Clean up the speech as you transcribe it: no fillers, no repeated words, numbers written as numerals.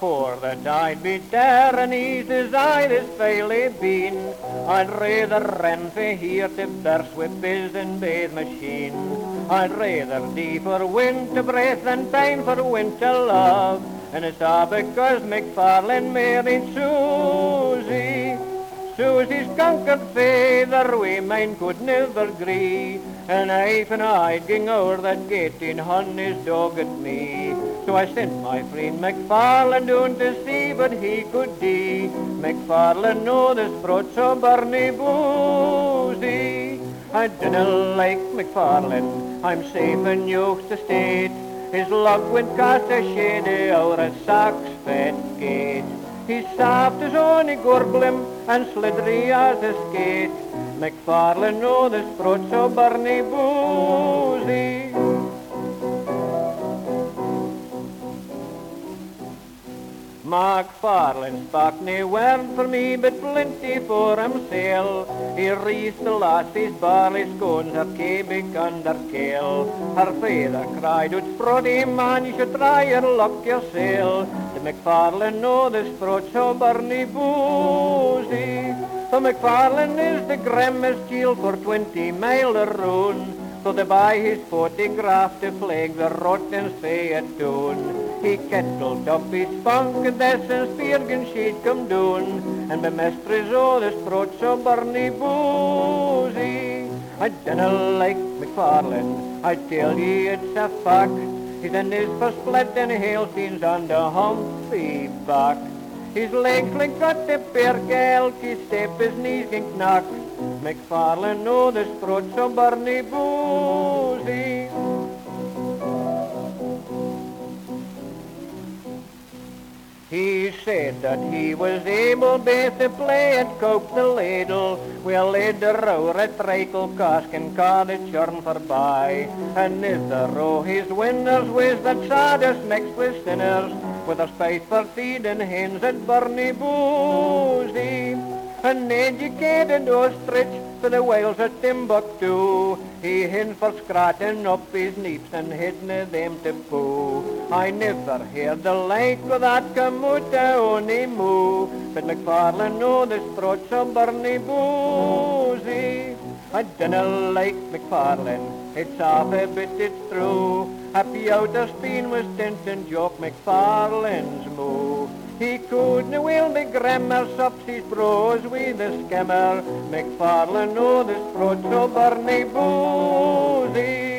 for that I'd be there and easy as I'd as fairly been. I'd rather run for here to burst with bills and bathe machine. I'd rather die for winter breath than pine for winter love. And it's all because McFarlane married Susie. Susie's conquered father, we mine could never agree. And I'd ging o'er that gate in honey's dog at me. So I sent my friend McFarlane down to see what he could do. McFarlane know this brought so Barney Boozy. I dinna like McFarlane, I'm safe in York's estate. His log went cast a shady o'er a Sax fat gate. He's soft as ony gorblim and slithery as a skate. McFarlane know this brought so Barney Boozy. McFarlane spak nae word for me, but plenty for himself. He reached the lassie's barley scones, her cabic under kale. Her father cried out, "Sprody man, you should try your luck yourself." The McFarlane know this brought so Barney Boozy. So McFarlane is the grimmest deal for 20 mile around. So they buy his photograph to flag the rotten say at doon. He kettled up his spunk and that's since Spiergen she'd come down. And my mistress oh this brought so Barney Boozy. I dinna like McFarlane, I tell ye it's a fact. He's a nose for split and hailsteins on the humpy back. His legs like got the perkel, his step his knees can knack. McFarlane know this brought so Barney Boozy. He said that he was able both to play and cope the ladle. Well, later o'er a treacle cask and card a churn forby. And if the row his winners was that saddest mixed with sinners, with a space for feeding hens at Barney Boozy. An educated ostrich for the whales at Timbuktu. He hens for scratching up his neeps and hidden them to poo. I never heard the like of that come out only moo. But McFarlane know this brought some Barney Boozy. I dinna like McFarlane, it's half a bit it's true. Happy out of Spain was Tint and Jock McFarlane's moo. He couldn't will be grammar, sops his bros with a scammer. McFarlane know this brought so Barney Boozy.